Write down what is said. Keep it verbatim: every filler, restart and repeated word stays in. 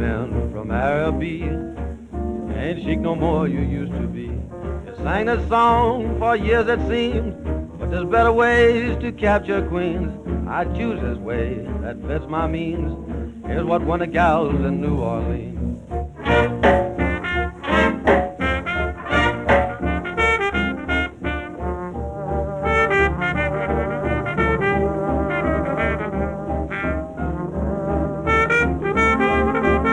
men from Araby. Ain't chic no more you used to be. You sang this song for years it seems, but there's better ways to capture queens. I choose this way that fits my means. Here's what won the gals in New Orleans.